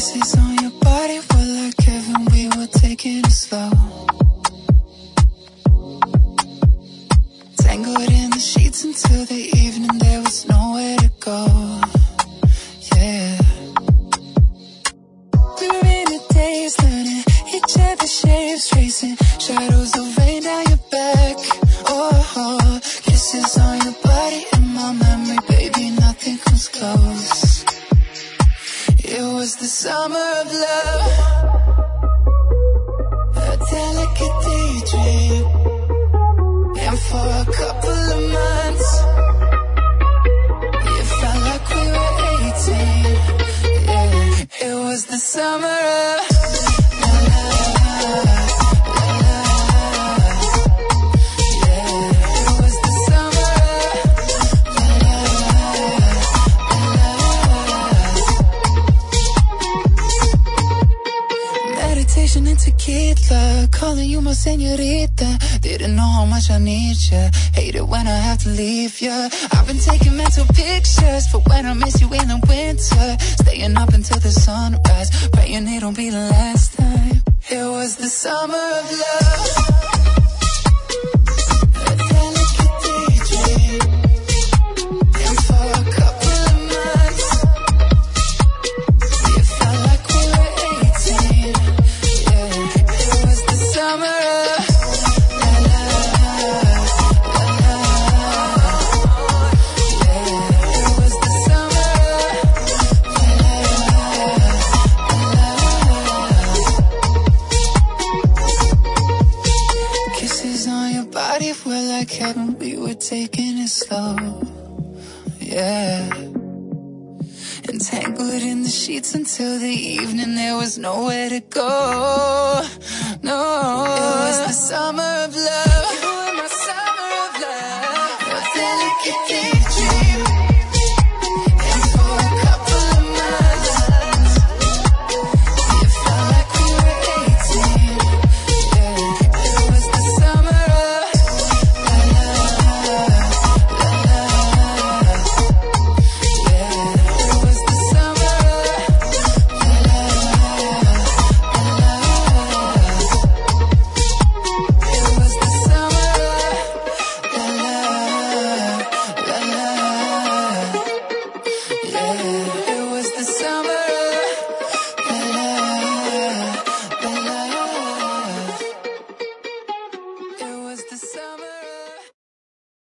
Kisses on your body were like heaven, we were taking it slow. Tangled in the sheets until the evening, there was nowhere to go. Yeah. We ran a days learning each other's shapes, tracing shadows of rain down your back. Oh, kisses on your body in my memory, baby, nothing comes close. It was the summer of love, a delicate daydream. And for a couple of months, it felt like we were 18. Yeah, it was the summer of and tequila, calling you my senorita. Didn't know how much I need ya. Hate it when I have to leave ya. I've been taking mental pictures for when I miss you in the winter. Staying up until the sunrise, praying it'll be the last time. It was the summer of love, a delicate daydream. And for a couple of months, it felt like we were 18. Summer of kisses on your body were like heaven, we were taking it slow. Yeah. Entangled in the sheets until the evening, there was nowhere to go. No, it was the summer of love.